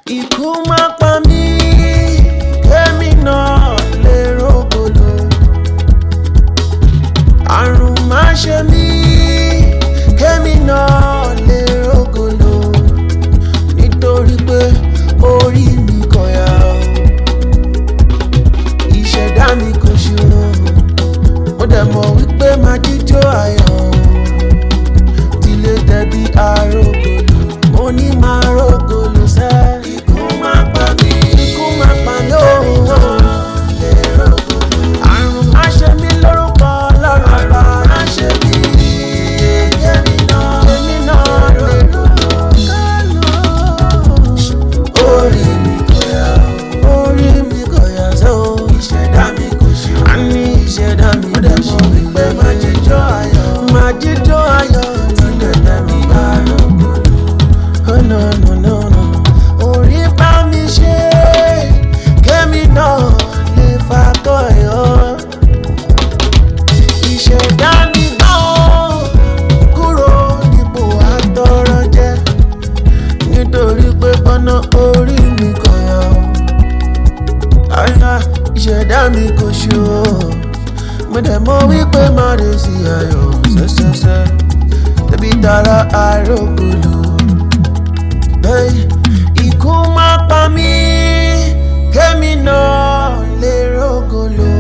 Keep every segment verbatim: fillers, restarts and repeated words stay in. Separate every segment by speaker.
Speaker 1: Ikú má pa mí, kémi náà lè rógòlò. Àrùn má ṣe mí, kémi náà lè rógòlò. Nítorí pé orí mi kò yá o, ìṣẹ̀dá mi kò ṣòro. Mo dẹ̀ mọ̀ wípé máa jíjó ayọ̀ o, tilé tẹ̀bí arógòlò. Mo ní máa rógòlò sẹ́. Ikú má pa mí, ikú má pa mí o. Àrùn má ṣe mí lórúkọ Ọlọ́run bá. Má ṣe mí, kémi náà, kémi náà rógòlò. Orí mi kò yá, orí mi kò yá sẹ́ o. Ìṣẹ̀dá mi kò ṣe o. A ní ìṣẹ̀dá mi kò ṣe o. Wípé máa jíjó ayọ̀, máa jíjó ayọ̀. Tilé tẹ̀bí arógòlò. Oh no no no no. Orí bá mi ṣe, kémi náà lè fàkọyọ. Ìṣẹ̀dá mi náà kúrò nípò àtọrọ jẹ. Nítorí pé ọ̀nà orí mi kò yọ. Àyà ìṣẹ̀dá mi kò ṣe o. Mo dẹ̀ mọ̀ wípé máa lè sí ayọ̀ ṣẹ́ṣẹ́ṣẹ́. Tẹ̀bí tara arógòlò. Hey, ikú má pa mí, kémi náà lè rógòlò.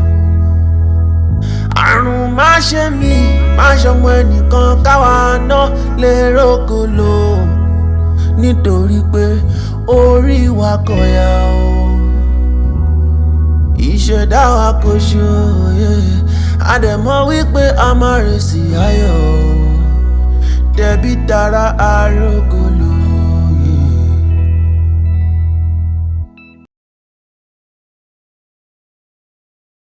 Speaker 1: Àrùn má ṣe mí, má ṣọmọ ẹnìkan káwa náà lè rógòlò. Nítorí pé orí wa kò yá o, ìṣẹ̀dá wa kò ṣòye. A dẹ̀ mọ̀ wípé a máa rèsì ayọ̀ o, tẹ̀bí tara arógòlò.